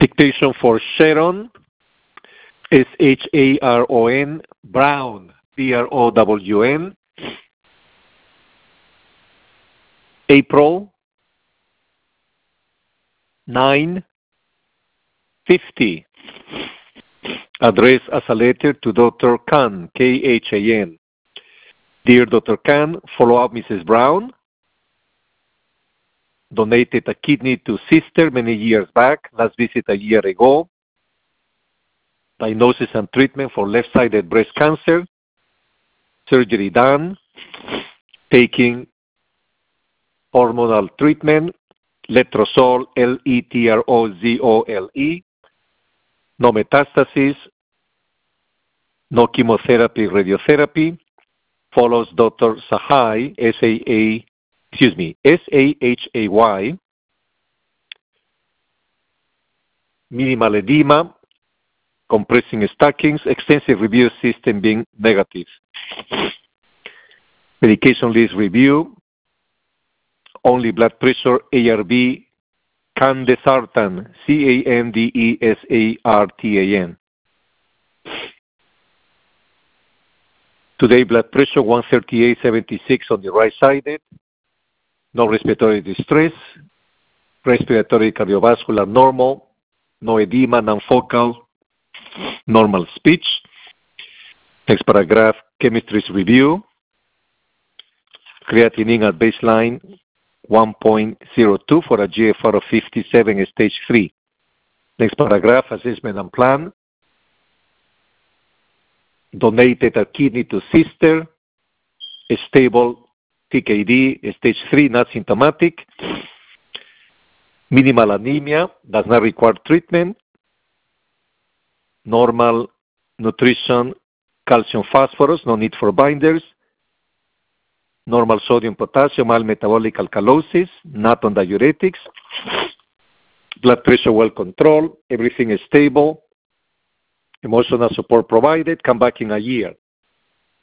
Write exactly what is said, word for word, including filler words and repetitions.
Dictation for Sharon, S H A R O N, Brown, B R O W N, April nine fifty. Address as a letter to Doctor Khan, K H A N. Dear Doctor Khan, follow up Missus Brown. Donated a kidney to sister many years back. Last visit a year ago. Diagnosis and treatment for left-sided breast cancer. Surgery done. Taking hormonal treatment. Letrozole, L E T R O Z O L E. No metastasis. No chemotherapy, radiotherapy. Follows Doctor Sahai, S A A, excuse me, S A H A Y. Minimal edema. Compressing stockings. Extensive review system being negative. Medication list review. Only blood pressure, A R B, Candesartan, C A N D E S A R T A N. Today, blood pressure one thirty-eight seventy-six on the right-sided. No respiratory distress. Respiratory cardiovascular normal. No edema, non-focal. Normal speech. Next paragraph, chemistry's review. Creatinine at baseline one point zero two for a G F R of fifty-seven, stage three. Next paragraph, assessment and plan. Donated a kidney to sister. Stable T K D, stage three, not symptomatic. Minimal anemia, does not require treatment. Normal nutrition, calcium, phosphorus, no need for binders. Normal sodium, potassium, mild metabolic alkalosis, not on diuretics. Blood pressure well controlled, everything is stable. Emotional support provided, come back in a year.